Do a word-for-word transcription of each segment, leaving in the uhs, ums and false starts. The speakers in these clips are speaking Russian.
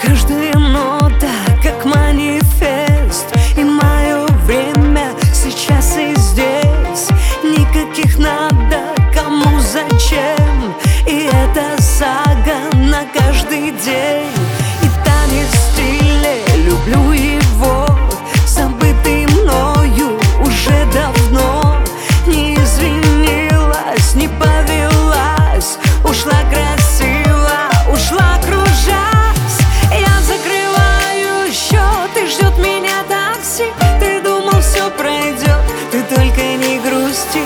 Каждая нота как манифест, и мое время сейчас и здесь. Никаких надо, кому зачем, и это сага на каждый день. И танец в стиле, люблю его, забытый мною уже давно. Не извинилась, не повелась, ушла красиво, ушла кружась. Я закрываю счет, и ждет меня такси. Ты думал, все пройдет, ты только не грусти.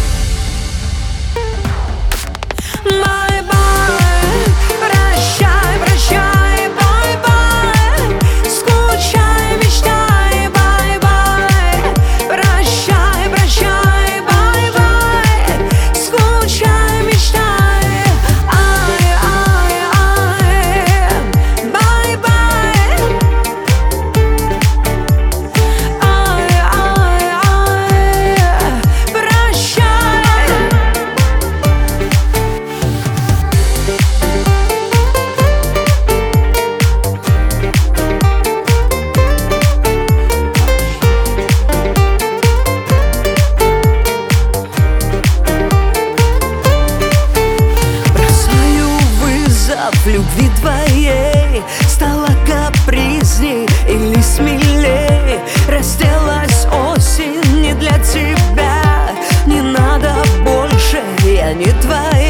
Бай-бай, прощай, прощай, бай-бай. Скучай, мечтай, бай-бай. Прощай, прощай, бай-бай. Скучай, мечтай, ай-ай-ай. Бай-бай, ай-ай-ай. Прощай. Бросаю вызов любви твоей, стала капризней или смелей. Разделась осень не для тебя, не надо больше, я не твоя.